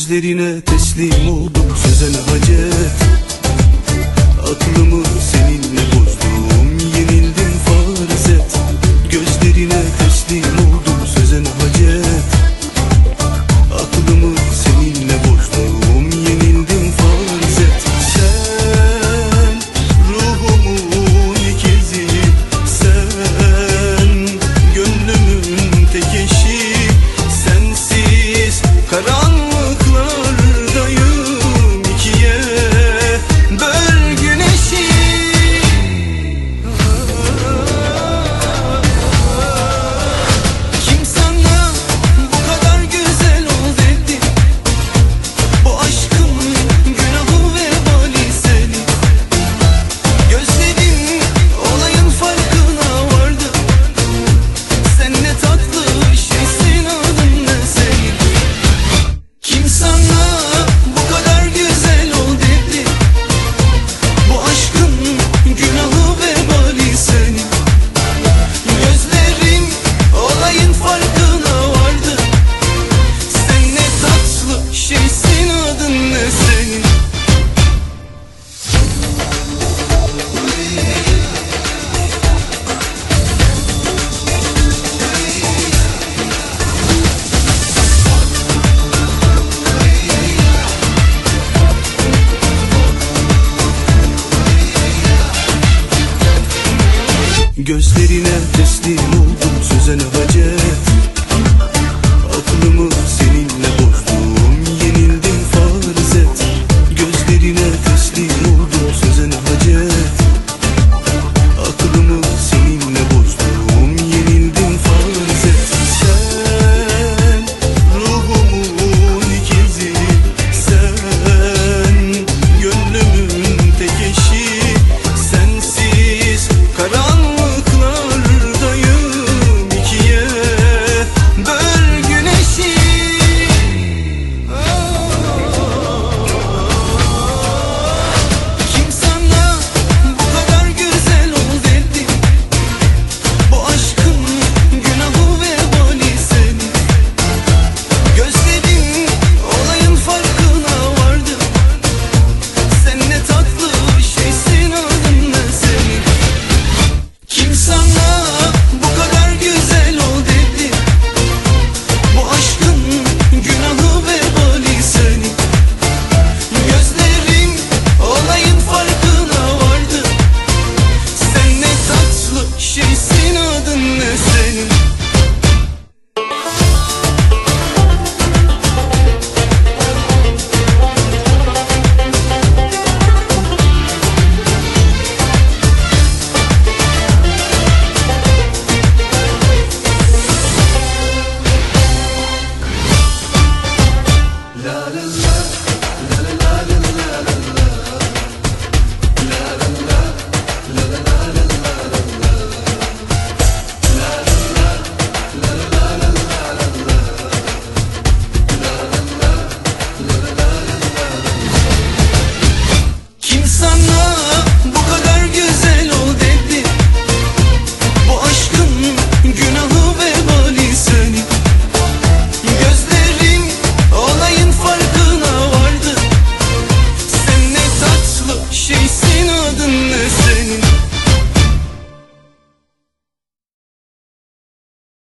Gözlerine teslim oldum sözen hacet. Aklımı seninle bozdum, yenildim farz et. Gözlerine teslim oldum sözen hacet. Aklımı seninle bozdum, yenildim farz et. Sen ruhumun ikizi, sen gönlümün tek eşi. Sensiz karanlıklardayım, ikiye böl güneşi. Kim sana bu kadar güzel ol dedi? Bu aşkın günahı vebali senin. Gözlerin olayın farkına vardı. Sen ne tatlı şeysin, adın ne senin? Kim sana bu kadar güzel ol dedi? Bu aşkın günahı vebali senin. Gözlerin olayın farkına vardı. Sen ne tatlı şeysin, adın ne senin? Gözlerine teslim oldum sözen hacet.